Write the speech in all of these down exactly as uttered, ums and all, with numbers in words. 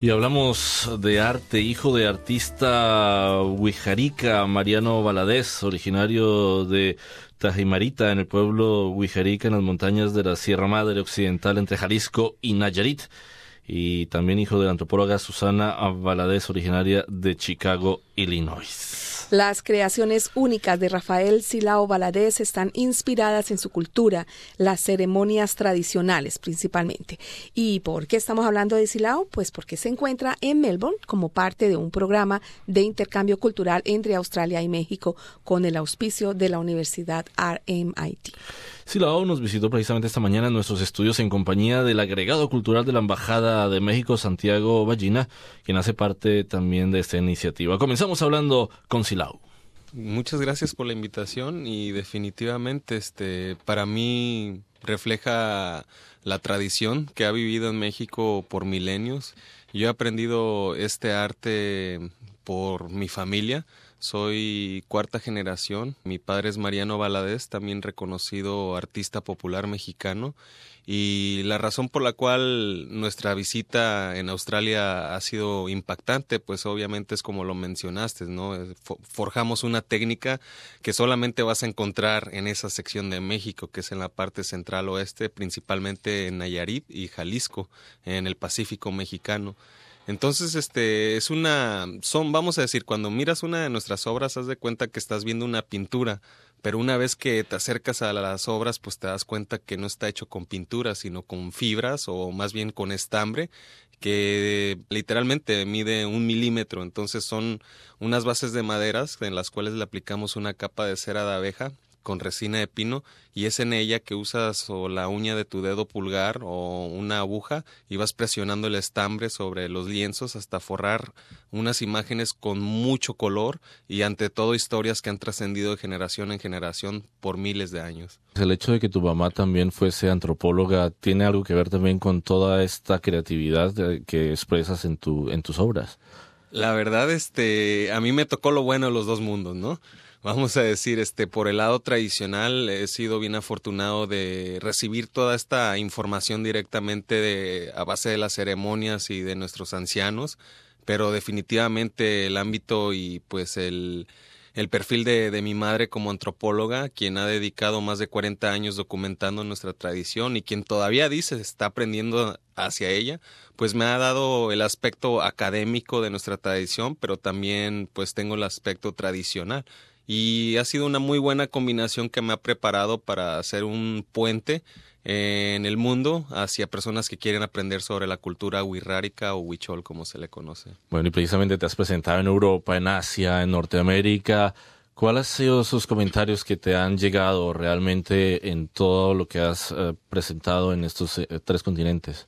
Y hablamos de arte, hijo de artista huijarica, Mariano Valadez, originario de Tajimarita, en el pueblo huijarica, en las montañas de la Sierra Madre Occidental, entre Jalisco y Nayarit. Y también hijo de la antropóloga Susana Valadez, originaria de Chicago, Illinois. Las creaciones únicas de Rafael Silao Valadez están inspiradas en su cultura, las ceremonias tradicionales principalmente. ¿Y por qué estamos hablando de Silao? Pues porque se encuentra en Melbourne como parte de un programa de intercambio cultural entre Australia y México con el auspicio de la Universidad R M I T. Silao nos visitó precisamente esta mañana en nuestros estudios en compañía del agregado cultural de la Embajada de México, Santiago Ballina, quien hace parte también de esta iniciativa. Comenzamos hablando con Silao. Muchas gracias por la invitación y definitivamente este para mí refleja la tradición que ha vivido en México por milenios. Yo he aprendido este arte por mi familia. Soy cuarta generación. Mi padre es Mariano Valadez, también reconocido artista popular mexicano. Y la razón por la cual nuestra visita en Australia ha sido impactante, pues obviamente es como lo mencionaste, ¿no? Forjamos una técnica que solamente vas a encontrar en esa sección de México, que es en la parte central oeste, principalmente en Nayarit y Jalisco, en el Pacífico mexicano. Entonces, este, es una, son, vamos a decir, cuando miras una de nuestras obras, haz de cuenta que estás viendo una pintura, pero una vez que te acercas a las obras, pues te das cuenta que no está hecho con pintura, sino con fibras, o más bien con estambre, que literalmente mide un milímetro. Entonces son unas bases de maderas en las cuales le aplicamos una capa de cera de abeja con resina de pino, y es en ella que usas o la uña de tu dedo pulgar o una aguja y vas presionando el estambre sobre los lienzos hasta forrar unas imágenes con mucho color y ante todo historias que han trascendido de generación en generación por miles de años. El hecho de que tu mamá también fuese antropóloga tiene algo que ver también con toda esta creatividad que expresas en tu en tus obras. La verdad, este, a mí me tocó lo bueno de los dos mundos, ¿no? Vamos a decir, este, por el lado tradicional he sido bien afortunado de recibir toda esta información directamente de, a base de las ceremonias y de nuestros ancianos, pero definitivamente el ámbito y pues el, el perfil de, de mi madre como antropóloga, quien ha dedicado más de cuarenta años documentando nuestra tradición y quien todavía dice está aprendiendo hacia ella, pues me ha dado el aspecto académico de nuestra tradición, pero también pues tengo el aspecto tradicional. Y ha sido una muy buena combinación que me ha preparado para hacer un puente en el mundo hacia personas que quieren aprender sobre la cultura wixárika o huichol, como se le conoce. Bueno, y precisamente te has presentado en Europa, en Asia, en Norteamérica. ¿Cuáles han sido esos comentarios que te han llegado realmente en todo lo que has eh, presentado en estos eh, tres continentes?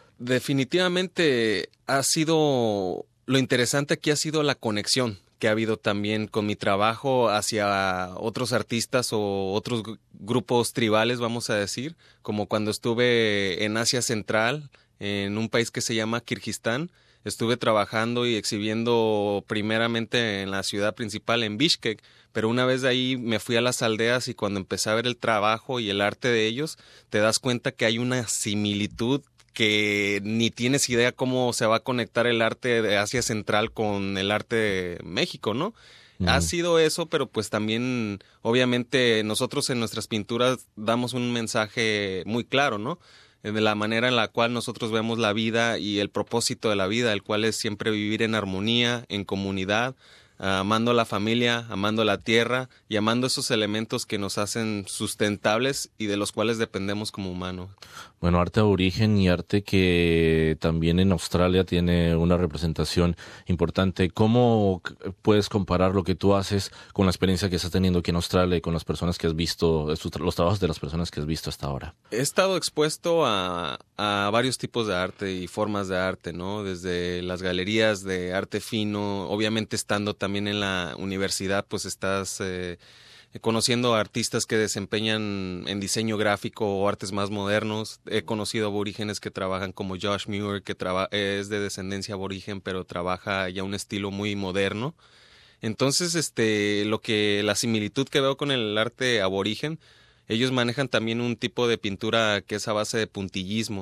Definitivamente ha sido, lo interesante aquí ha sido la conexión que ha habido también con mi trabajo hacia otros artistas o otros grupos tribales, vamos a decir, como cuando estuve en Asia Central, en un país que se llama Kirguistán. Estuve trabajando y exhibiendo primeramente en la ciudad principal, en Bishkek, pero una vez de ahí me fui a las aldeas y cuando empecé a ver el trabajo y el arte de ellos, te das cuenta que hay una similitud que ni tienes idea cómo se va a conectar el arte de Asia Central con el arte de México, ¿no? Mm. Ha sido eso, pero pues también, obviamente, nosotros en nuestras pinturas damos un mensaje muy claro, ¿no? De la manera en la cual nosotros vemos la vida y el propósito de la vida, el cual es siempre vivir en armonía, en comunidad, amando a la familia, amando a la tierra y amando esos elementos que nos hacen sustentables y de los cuales dependemos como humanos. Bueno, arte aborigen y arte que también en Australia tiene una representación importante. ¿Cómo puedes comparar lo que tú haces con la experiencia que estás teniendo aquí en Australia y con las personas que has visto, los trabajos de las personas que has visto hasta ahora? He estado expuesto a, a varios tipos de arte y formas de arte, ¿no? Desde las galerías de arte fino, obviamente estando también en la universidad, pues estás eh, conociendo a artistas que desempeñan en diseño gráfico o artes más modernos. He conocido aborígenes que trabajan como Josh Muir, que traba- es de descendencia aborigen, pero trabaja ya un estilo muy moderno. Entonces, este, lo que la similitud que veo con el arte aborigen, ellos manejan también un tipo de pintura que es a base de puntillismo.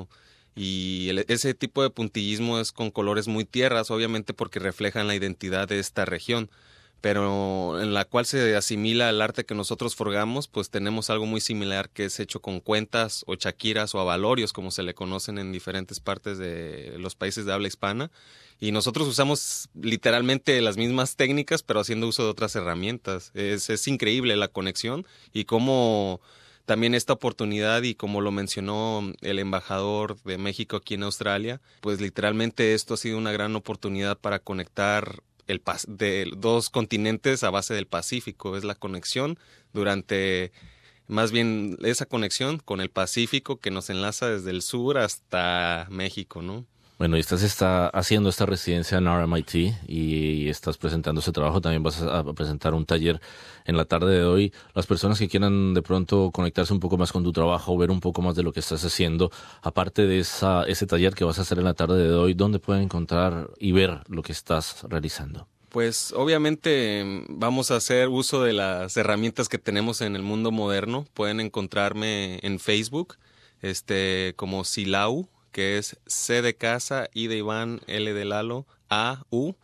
y el, ese tipo de puntillismo es con colores muy tierras, obviamente porque reflejan la identidad de esta región, pero en la cual se asimila el arte que nosotros forjamos, pues tenemos algo muy similar que es hecho con cuentas o chaquiras o abalorios, como se le conocen en diferentes partes de los países de habla hispana, y nosotros usamos literalmente las mismas técnicas, pero haciendo uso de otras herramientas. Es, es increíble la conexión y cómo también esta oportunidad, y como lo mencionó el embajador de México aquí en Australia, pues literalmente esto ha sido una gran oportunidad para conectar el de dos continentes a base del Pacífico. Es la conexión durante, más bien esa conexión con el Pacífico que nos enlaza desde el sur hasta México, ¿no? Bueno, y estás está haciendo esta residencia en R M I T y estás presentando ese trabajo. También vas a presentar un taller en la tarde de hoy. Las personas que quieran de pronto conectarse un poco más con tu trabajo, ver un poco más de lo que estás haciendo, aparte de esa, ese taller que vas a hacer en la tarde de hoy, ¿dónde pueden encontrar y ver lo que estás realizando? Pues obviamente vamos a hacer uso de las herramientas que tenemos en el mundo moderno. Pueden encontrarme en Facebook este, como Silao, que es C de casa, I de Iván, L de Lalo, A, U,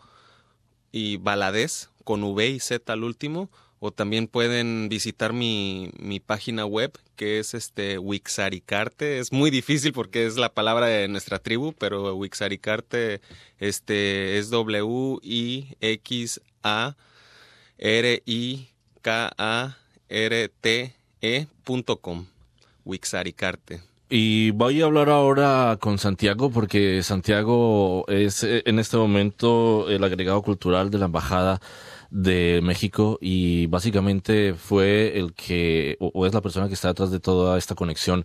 y Valadez, con V y Z al último. O también pueden visitar mi, mi página web, que es este Wixaricarte. Es muy difícil porque es la palabra de nuestra tribu, pero Wixaricarte este, es W I X A R I K A R T E punto com. Wixaricarte. Y voy a hablar ahora con Santiago, porque Santiago es en este momento el agregado cultural de la Embajada de México y básicamente fue el que, o es la persona que está detrás de toda esta conexión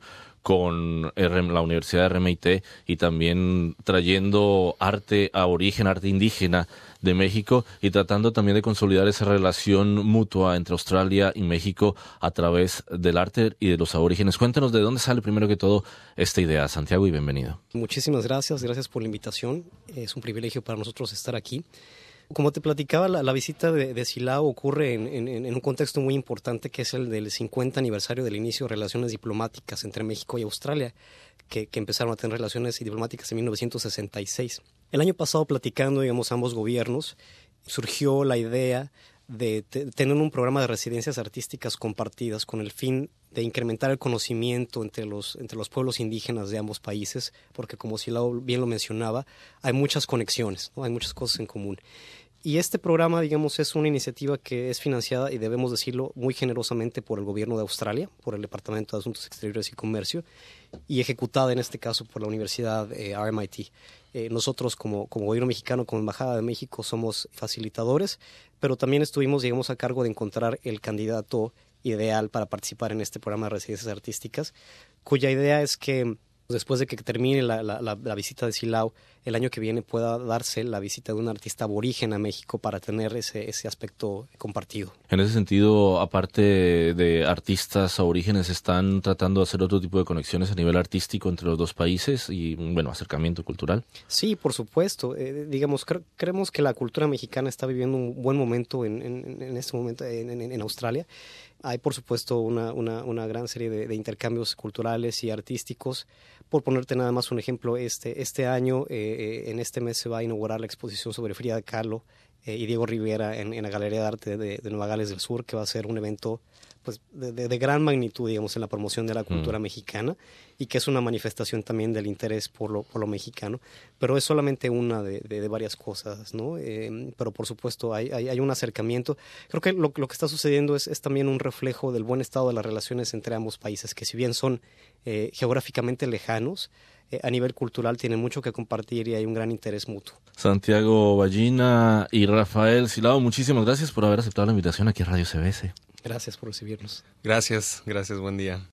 con la Universidad de R M I T y también trayendo arte aborigen, arte indígena de México y tratando también de consolidar esa relación mutua entre Australia y México a través del arte y de los aborígenes. Cuéntanos de dónde sale primero que todo esta idea, Santiago, y bienvenido. Muchísimas gracias, gracias por la invitación. Es un privilegio para nosotros estar aquí. Como te platicaba, la, la visita de, de Silao ocurre en, en, en un contexto muy importante que es el del cincuenta aniversario del inicio de relaciones diplomáticas entre México y Australia, que, que empezaron a tener relaciones diplomáticas en mil novecientos sesenta y seis. El año pasado, platicando, digamos, ambos gobiernos, surgió la idea de te, tener un programa de residencias artísticas compartidas con el fin de incrementar el conocimiento entre los, entre los pueblos indígenas de ambos países, porque como Silao bien lo mencionaba, hay muchas conexiones, ¿no? Hay muchas cosas en común. Y este programa, digamos, es una iniciativa que es financiada, y debemos decirlo, muy generosamente por el gobierno de Australia, por el Departamento de Asuntos Exteriores y Comercio, y ejecutada en este caso por la Universidad eh, R M I T. Eh, nosotros como, como gobierno mexicano, como Embajada de México, somos facilitadores, pero también estuvimos, digamos, a cargo de encontrar el candidato ideal para participar en este programa de residencias artísticas, cuya idea es que después de que termine la, la, la, la visita de Silao, el año que viene pueda darse la visita de un artista aborigen a México para tener ese, ese aspecto compartido. En ese sentido, aparte de artistas aborígenes, ¿están tratando de hacer otro tipo de conexiones a nivel artístico entre los dos países y, bueno, acercamiento cultural? Sí, por supuesto. Eh, digamos, cre- creemos que la cultura mexicana está viviendo un buen momento en, en, en este momento en, en, en Australia. Hay, por supuesto, una, una, una gran serie de, de intercambios culturales y artísticos. Por ponerte nada más un ejemplo, este, este año, eh, en este mes se va a inaugurar la exposición sobre Frida Kahlo eh, y Diego Rivera en, en la Galería de Arte de, de Nueva Gales del Sur, que va a ser un evento pues, de, de, de gran magnitud, digamos, en la promoción de la cultura mm. mexicana, y que es una manifestación también del interés por lo, por lo mexicano, pero es solamente una de, de, de varias cosas, ¿no? Eh, pero por supuesto hay, hay, hay un acercamiento. Creo que lo, lo que está sucediendo es, es también un reflejo del buen estado de las relaciones entre ambos países, que si bien son eh, geográficamente lejanos, eh, a nivel cultural tienen mucho que compartir y hay un gran interés mutuo. Santiago Ballina y Rafael Silao, muchísimas gracias por haber aceptado la invitación aquí a Radio C B S. Gracias por recibirnos. Gracias, gracias, buen día.